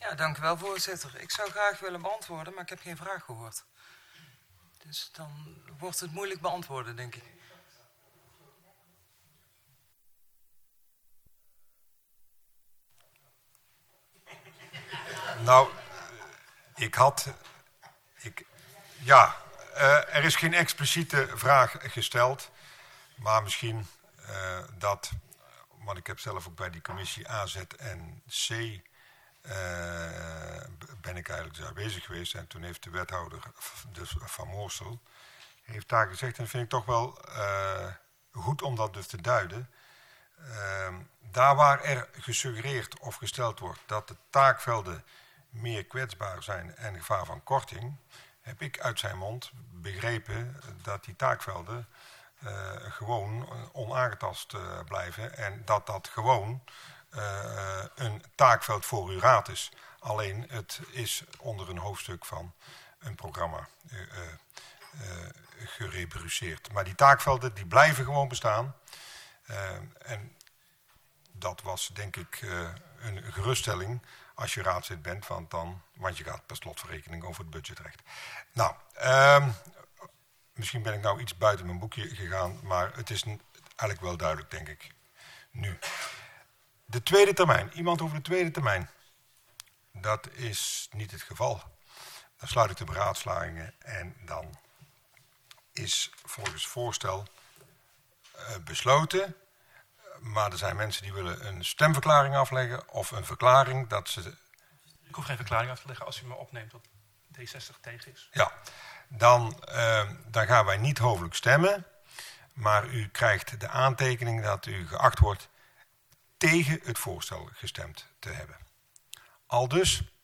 Ja, dank u wel, voorzitter. Ik zou graag willen beantwoorden, maar ik heb geen vraag gehoord. Dus dan wordt het moeilijk beantwoorden, denk ik. Nou, er is geen expliciete vraag gesteld, maar misschien want ik heb zelf ook bij die commissie AZ en C ben ik eigenlijk daar bezig geweest. En toen heeft de wethouder dus Van Moorsel heeft daar gezegd, en dat vind ik toch wel goed om dat dus te duiden. Daar waar er gesuggereerd of gesteld wordt dat de taakvelden meer kwetsbaar zijn en gevaar van korting, heb ik uit zijn mond begrepen dat die taakvelden gewoon onaangetast blijven en dat gewoon een taakveld voor uw raad is. Alleen het is onder een hoofdstuk van een programma gerubriceerd. Maar die taakvelden die blijven gewoon bestaan. En dat was denk ik een geruststelling als je raadslid bent, want je gaat per slotverrekening over het budgetrecht. Nou, misschien ben ik nou iets buiten mijn boekje gegaan, maar het is eigenlijk wel duidelijk, denk ik, nu. De tweede termijn. Iemand over de tweede termijn. Dat is niet het geval. Dan sluit ik de beraadslagingen en dan is volgens voorstel besloten. Maar er zijn mensen die willen een stemverklaring afleggen of een verklaring dat ze... Ik hoef geen verklaring af te leggen als u me opneemt dat D60 tegen is. Ja, dan gaan wij niet hoofdelijk stemmen. Maar u krijgt de aantekening dat u geacht wordt tegen het voorstel gestemd te hebben. Aldus